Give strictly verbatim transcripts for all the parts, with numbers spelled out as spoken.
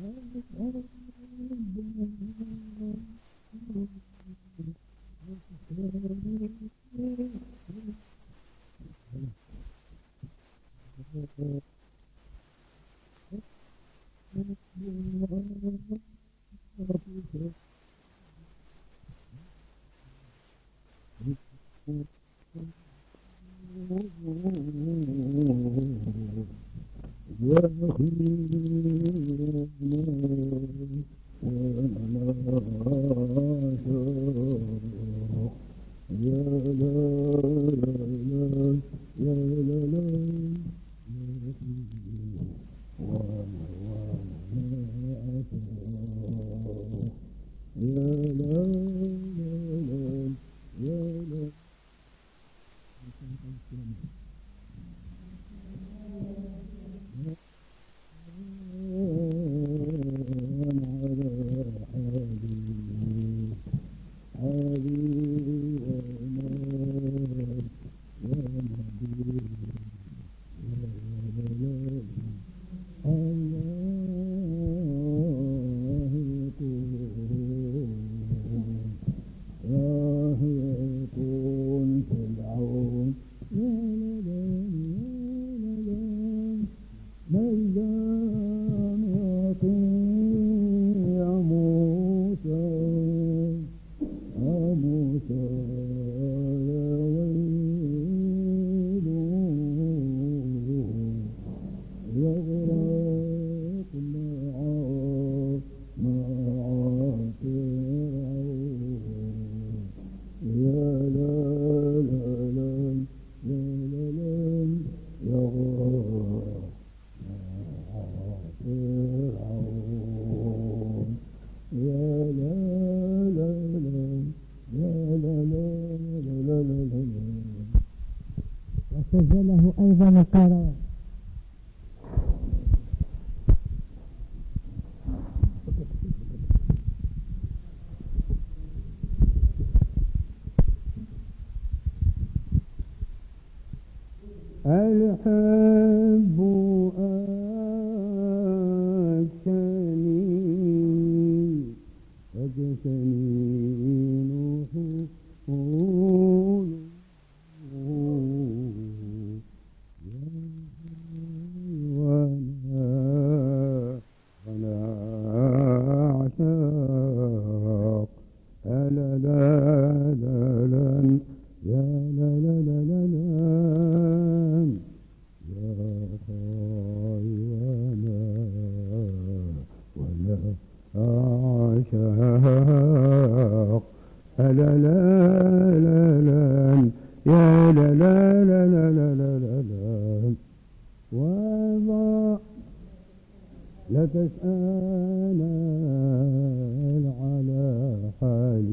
وسجله أيضا القيروان. الحب أكسني أكسني نحول وانا وانا عشاق لا لا لا لا يا لا لا لا لا لا يا خاي وانا وانا عشاق لا لا لا لا يا لا لا لا لا لا لا لا وضع لا تسأل على حالي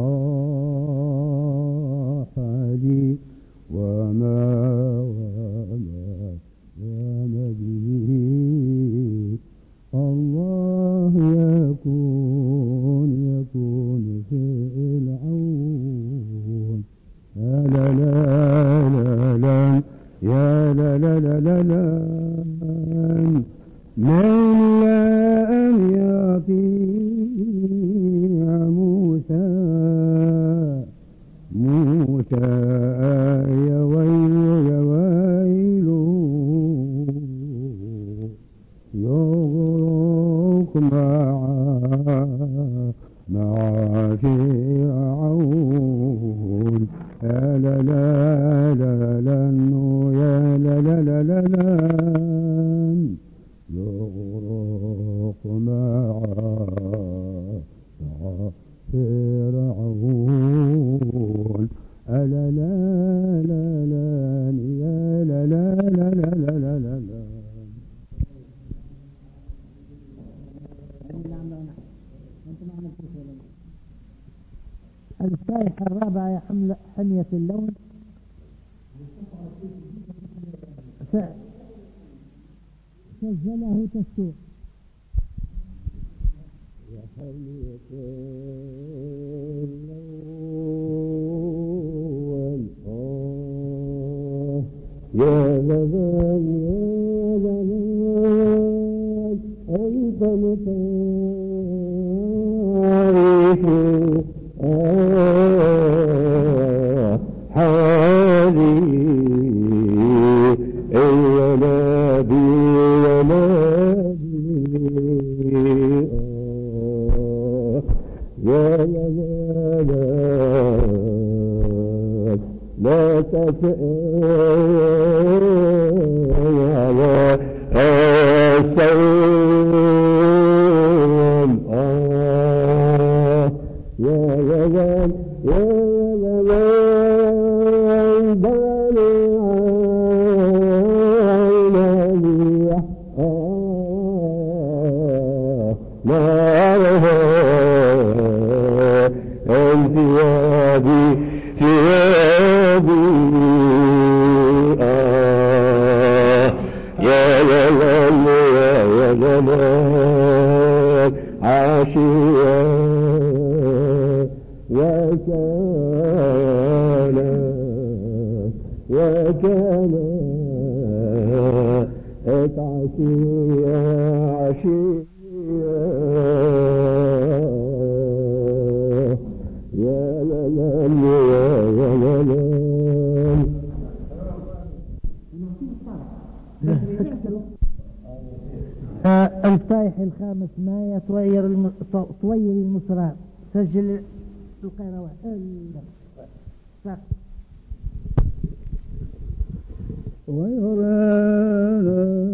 آه حالي وما وما وما به الله يكون يكون في العون لا لا لا لا يا لا لا لا لا لا من لا أن يعطي موسى موسى يا ويل يا ويل يغرق مع مع فرعون يا لا لا لا لا يا لا لا لا لا لا يغرق مع مع فرعون ألا لا لا لا يا لا لا لا لا لا لا لا لا الشائحة الرابعة حمل حمية اللون سجله تسوق يا حمية اللون يا زمان يا زمان أنت متى لا تسأل السلام يا يزال يا يزال داني عيني ناره انثيابي ثيابي يا يزال يا يزال عاشيا وكان وكان عشيا عشيا يا للال يا للال الفايح الخامس مايا طوير الم... طوير المصران سجل القيروان ويران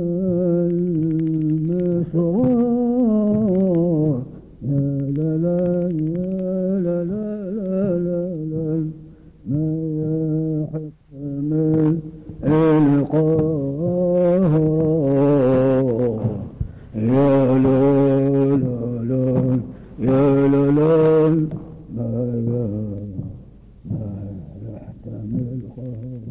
المصران يا للال يا للال ما يحكم القهر يا للال يا للال ما يحكم القهر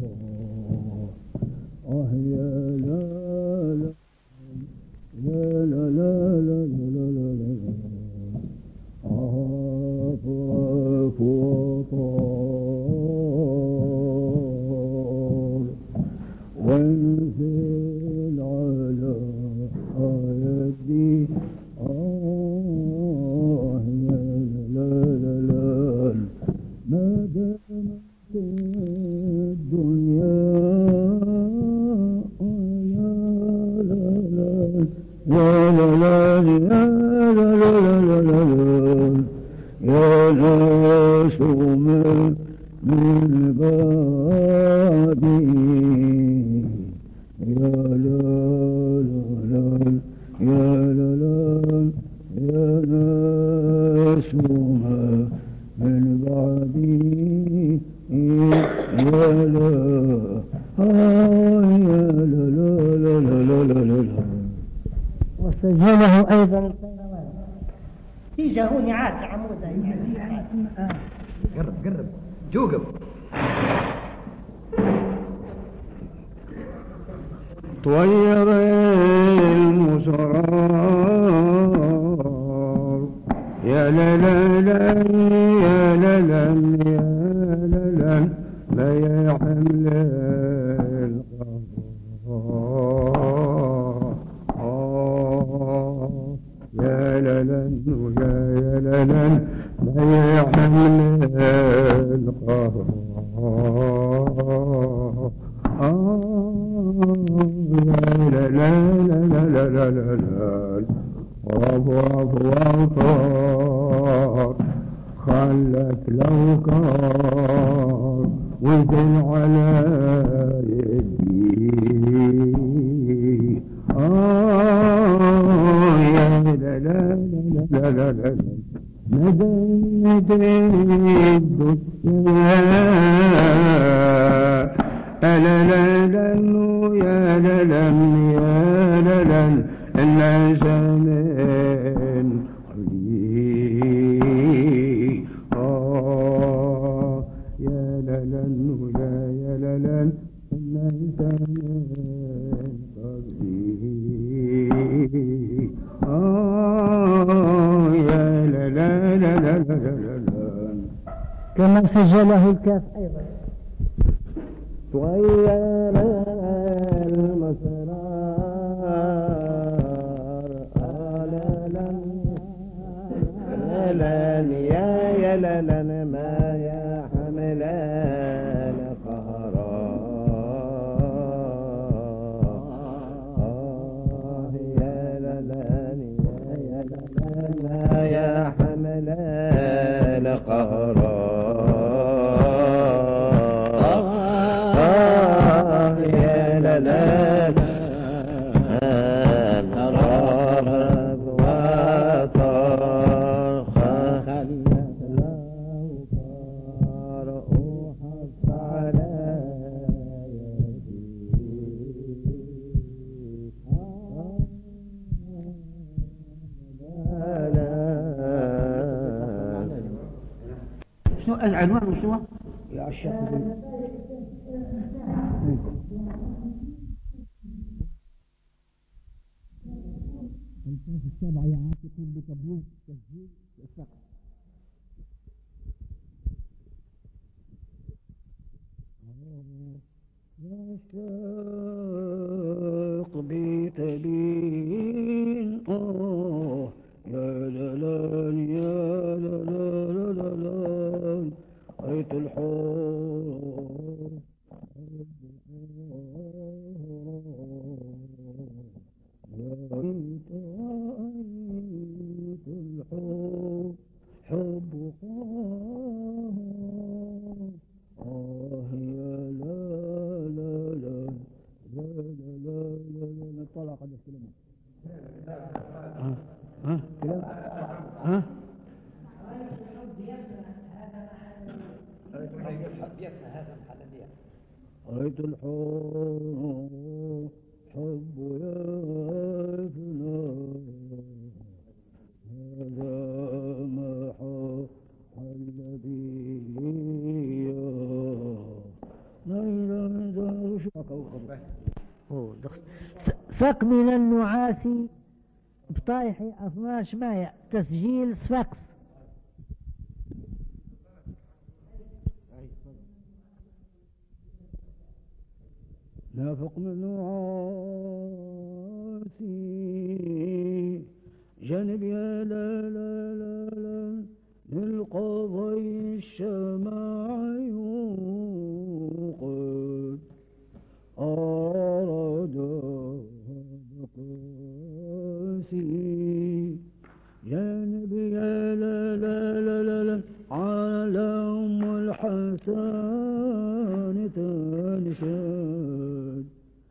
آه يا لا لا لا لا لا لا لا لا لا آه فرق وطار وانزل على يدي آه يا لا لا لا ما دامت الدنيا يا للال يا للال يا ناس من بعدي يا للال يا للال يا ناس من بعدي يا لا يا للال وسجله أيضا القيروان تيجه نعات عمودا قرب قرب جوقب طير المسرار يا للال يا للال يا للال لا يحمل يا للن يا للن لا يحمل القهر يا للن لا لا لا لا لا رف رف وطار خلت لو كار وزن على يدي آه يا لا لا لا لا لا مدد الدنيا ألا لا لن يا للن يا للن الناس من قليل آه يا للن يا يا للن الناس من قليل آه يا لا لا لا لا لا لا كما سجله الكاف أيضا طير المسرار للن للن يا يا للن ما يا حملان قهرا آه يا للن يا يا للن ما يا حملان يا لا لا تراب وطار خلت لو طار أحط على شنو العنوان وشنو؟ يا عشاق الفاس السبع يعاتقون بتبييض تسجيل السقف. يشتاق بتبين آه يا لالان يا لالان ريت الحور رأيت رأيت الحب حب آه يا لا لا لا لا لا لا لا نطلع قد الكلمة ها ها كلام ها رأيت الحب حب يافنا هذا ما حل بي فك من النعاس بطايح أفماش مايا تسجيل سفكس. نافق من نعاسي جانب يا لا لا لا لا للقضي الشمع يوقد أراد قاسي جانب يا لا لا لا لا لا على أم الحسن تنشد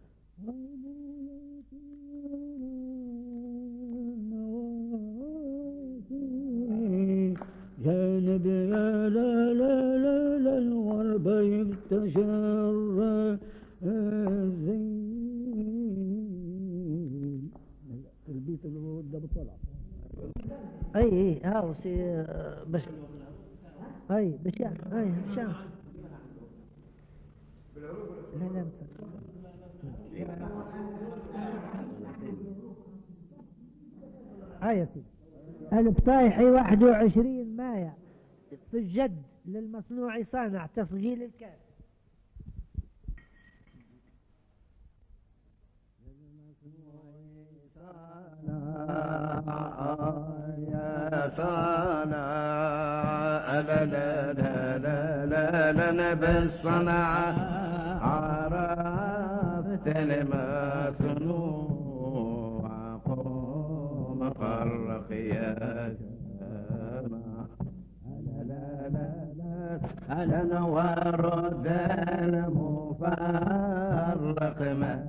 جانب يا لا لا لا لا الورب يتشر الزين البيت اللي ده بطلع اي اي هاو سي بش اي بشام اي بشام لا لا هاي يا سيدي البطايحي واحد وعشرين مايا في الجد للمصنوع صانع تسجيل الكاس. يا صانع لا لا لا لا لا لا بالصنع عرفت المصنوع قوم فرق يا جماعة لا لا لا أنا ورد المفرق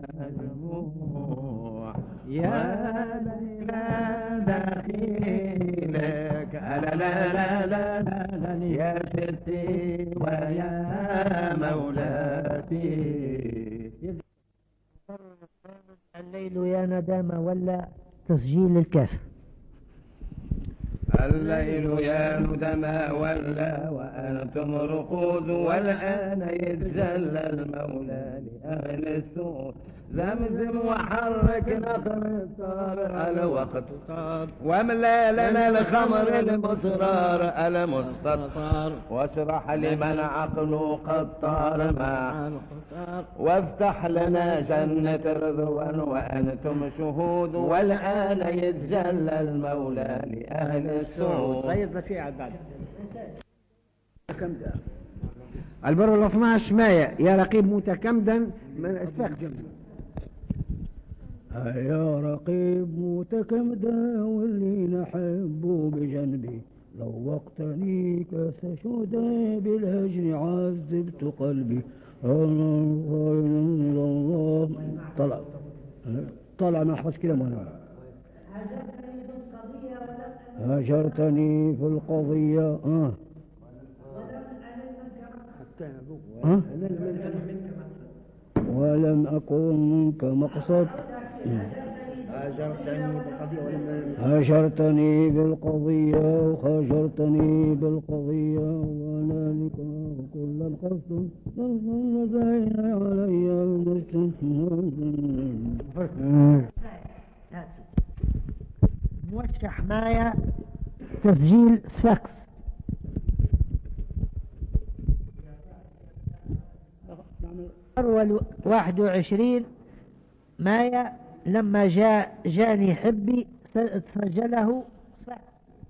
مجموع يا ليلى دخيلك لا لا لا لا لا يا ستي ويا مولاتي. الليل يا ندامة ولا تسجيل الكاف. الليل يا ندما ولا وأنتم رقود والآن يتجلى المولى لأهل السوق زمزم وحرك نخر الصار الوقت طار واملا لنا الخمر المصرار المستطار واشرح لمن عقله قد طار مع وافتح لنا جنة رضوان وأنتم شهود والآن يتجلى المولى لأهل السوق. غير شيء عاد بعد البر الاثناش مايا يا رقيب متكمدا من الفخ يا رقيب متكمدا واللي نحبه بجنبي لو وقتني عليك سشودي بالهجر عذبت قلبي الله. طلع طلع ما أحفظ كلام وأنا هاجرتني في القضية آه. آه. ولم أكن منك مقصد هاجرتني بالقضية وخاجرتني بالقضية وأنا لك كل القصد زين علي المسجد. موشح مايا تسجيل سفاكس. أول واحد وعشرين مايا لما جاء جاني حبي سجله سفاكس.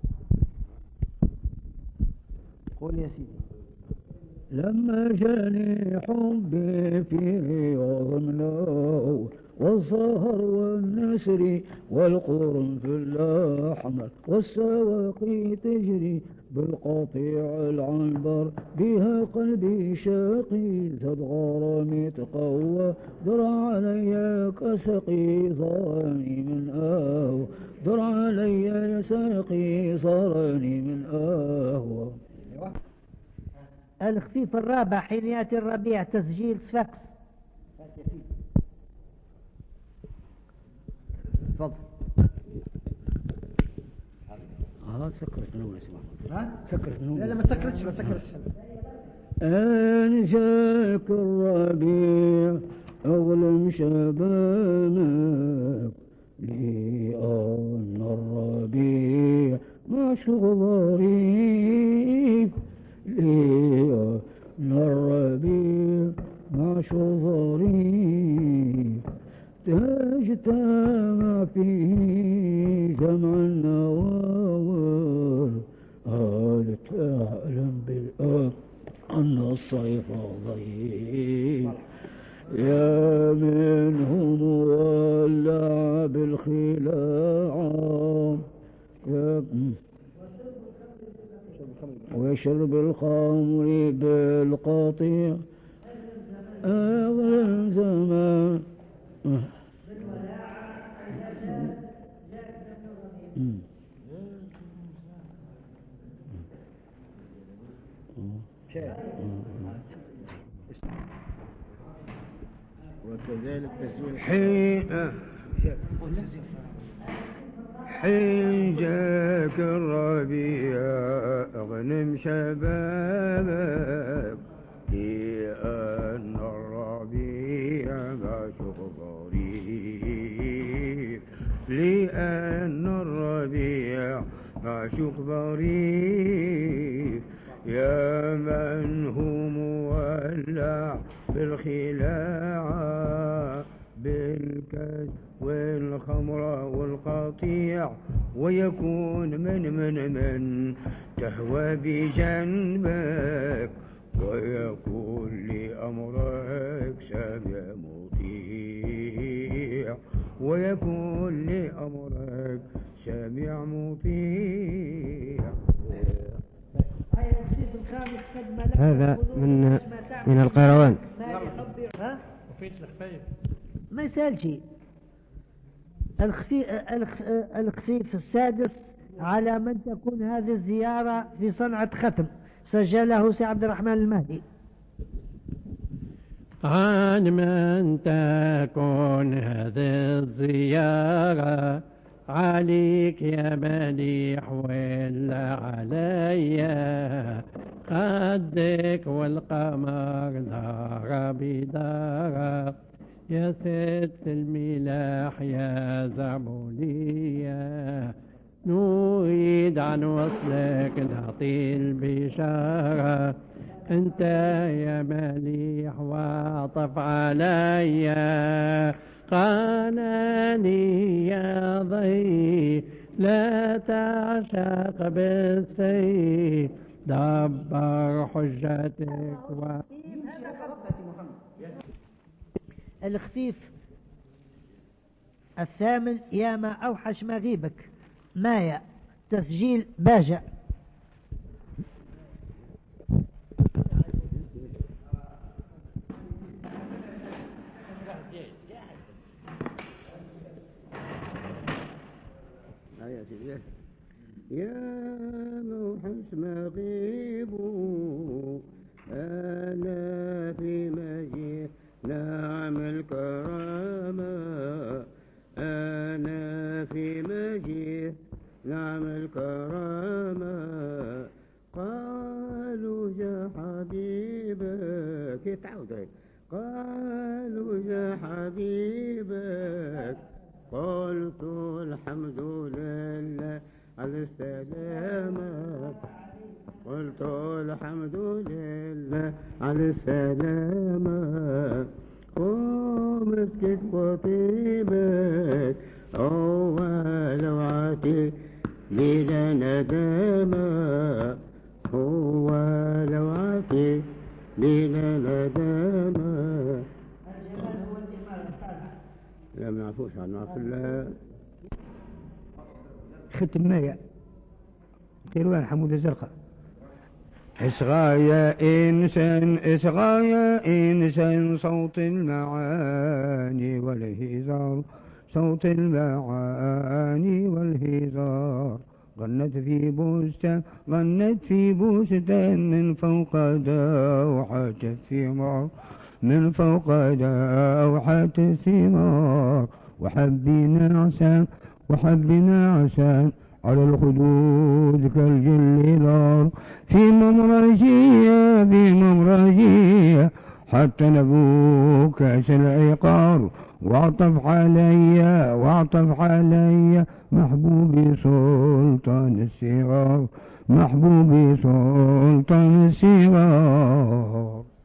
قول يا سيدي. لما جاني حبي في رياض منه والظهر والنسر والقرنفل الأحمر والسواقي تجري بالقطيع العنبر بها قلبي شاقي زاد غرامي تقوى در علي كسقي صارني من آهوى در علي ساقي صارني من آهوى. الخفيف الرابع حين يأتي الربيع تسجيل سفاكس. تفضل. اه سكرت من اول اسمع. ها سكرت من اول. لا لا ما تسكرتش ما تسكرتش. ان جاك الربيع اظلم شبابك لأن الربيع معشوق ظريف لأن الربيع معشوق ظريف تجتمع فيه جمع النوار هل تعلم بالآن أن الصيف ضيق يا منهم ولع بالخلاعة ويشرب الخمر بالقطيع أظلم زمان وكذلك تسجيل حين حين جاك الربيع اغنم شبابك لأن الربيع معشوق ظريف لأن الربيع معشوق ظريف يا من هو مولع بالخلاعة بالكد والخمر والقطيع ويكون من من من تهوى بجنبك ويكون لأمرك سامع مطيع ويكون لأمرك سامع مطيع. هذا من من القيروان. ما يسأل شيء. الخفيف, الخفيف السادس على من تكون هذه الزيارة في صنعة ختم سجله سي عبد الرحمن المهدي. عن من تكون هذه الزيارة عليك يا مليح ولا عليا خدك والقمر دار بدار يا ست الملاح يا زعبولية نريد عن وصلك نعطي البشارة انت يا مليح واعطف عليا قاناني يا ضي لا تعشق بالسيف دبر حجتك و... الخفيف الثامن يا ما أوحش مغيبك مايا تسجيل باجع. يا موحش مغيب أنا في مجيء نعم الكرامة أنا في مجيء نعم الكرامة قالوا يا حبيبك يتعود قالوا يا حبيبك قلت الحمد لله على السلامة قلت الحمد لله على السلامة ومسكت وطيبك أول وعتي بلا ندامة هو لوعتي بلا ندامة. لا ما نعرفوش عن نعرف الله ختم مايا تيروان حمود الزرقاء. اصغى يا إنسان اصغى يا إنسان صوت المعاني والهزار صوت المعاني والهزار غنت في بستان غنت في بستان من فوق دوحة الثمار من فوق دوحة الثمار وحبنا عسان وحبنا عسان على الخدود كالجل نار في ممرجية في ممرجية حتى نبو كأس العقار واعطف علي واعطف علي محبوبي سلطان الصغار محبوبي سلطان الصغار.